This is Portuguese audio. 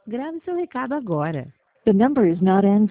Grave seu recado agora. The number is not answered.